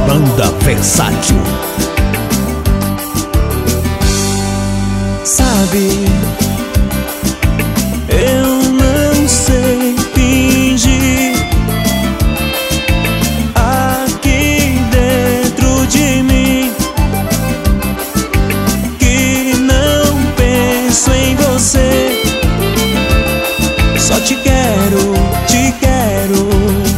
Banda Versátil. Sabe, eu não sei fingir. Aqui dentro de mim que não penso em você. Só te quero, te quero.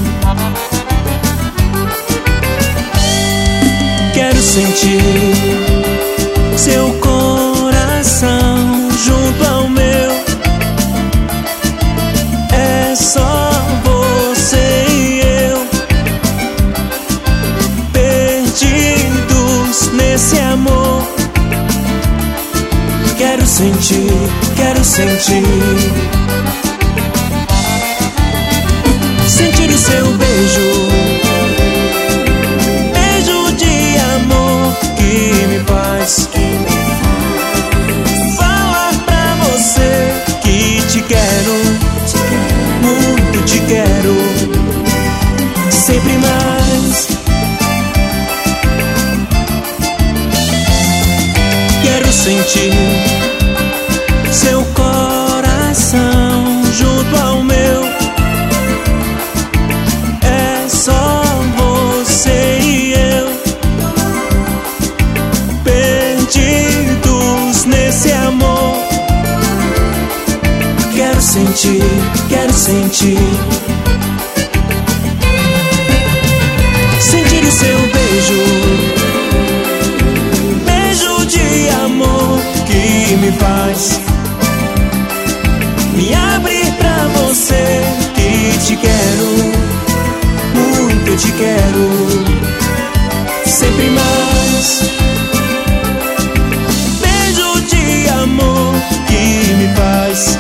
Quero sentir seu coração junto ao meu. É só você e eu, perdidos nesse amor. Quero sentir, quero sentir. Sentir o seu beijo, beijo de amor que me faz falar pra você que te quero, muito te quero, sempre mais. Quero sentir seu coração junto ao meu. É só você e eu, perdidos nesse amor. Quero sentir, quero sentir. Sentir o seu beijo, beijo de amor que me faz me abrir pra você que te quero, muito eu te quero, sempre mais. Beijo de amor que me faz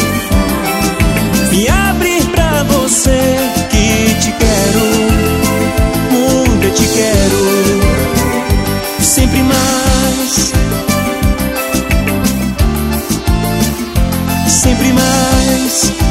me abrir pra você que te quero, muito eu te quero, sempre mais, sempre mais.